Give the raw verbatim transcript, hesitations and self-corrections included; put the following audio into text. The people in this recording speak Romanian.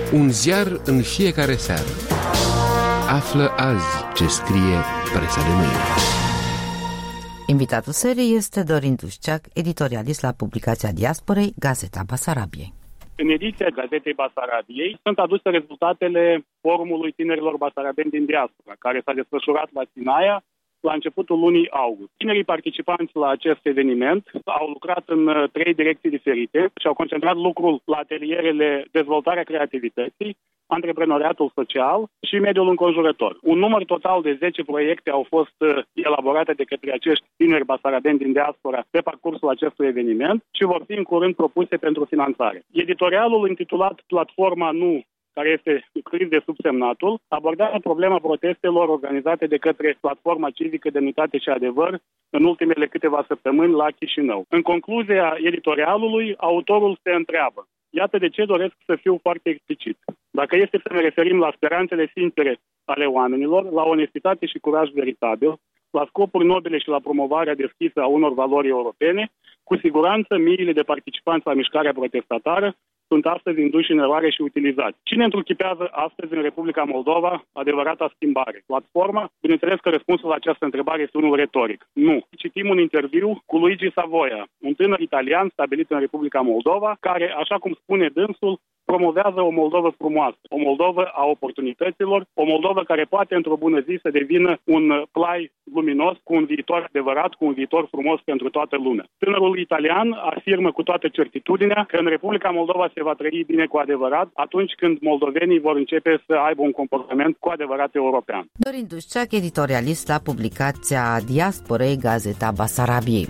Un ziar în fiecare seară. Află azi ce scrie presa de mâine. Invitatul serii este Dorin Dușceac, editorialist la publicația Diasporei, Gazeta Basarabiei. În ediția Gazetei Basarabiei sunt aduse rezultatele Forumului Tinerilor Basarabeni din Diaspora, care s-a desfășurat la Sinaia la începutul lunii august. Tinerii participanți la acest eveniment au lucrat în trei direcții diferite și au concentrat lucrul la atelierele dezvoltarea creativității, antreprenoriatul social și mediul înconjurător. Un număr total de zece proiecte au fost elaborate de către acești tineri basarabeni din diaspora pe parcursul acestui eveniment și vor fi în curând propuse pentru finanțare. Editorialul intitulat Platforma Nu, care este scris de subsemnatul, abordează problema protestelor organizate de către Platforma Civică Demnitate și Adevăr în ultimele câteva săptămâni la Chișinău. În concluzia editorialului, autorul se întreabă: iată de ce doresc să fiu foarte explicit. Dacă este să ne referim la speranțele sincere ale oamenilor, la onestitate și curaj veritabil, la scopuri nobile și la promovarea deschisă a unor valori europene, cu siguranță miile de participanți la mișcarea protestatară sunt astăzi induși în eroare și utilizați. Cine întruchipează astăzi în Republica Moldova adevărata schimbare? Platforma? Bineînțeles că răspunsul la această întrebare este unul retoric. Nu. Citim un interviu cu Luigi Savoia, un tânăr italian stabilit în Republica Moldova, care, așa cum spune dânsul, promovează o Moldovă frumoasă, o Moldovă a oportunităților, o Moldovă care poate într-o bună zi să devină un plai luminos cu un viitor adevărat, cu un viitor frumos pentru toată lumea. Tânărul italian afirmă cu toată certitudinea că în Republica Moldova se va trăi bine cu adevărat atunci când moldovenii vor începe să aibă un comportament cu adevărat european. Dorin Dușceac, editorialist la publicația Diasporei, Gazeta Basarabiei.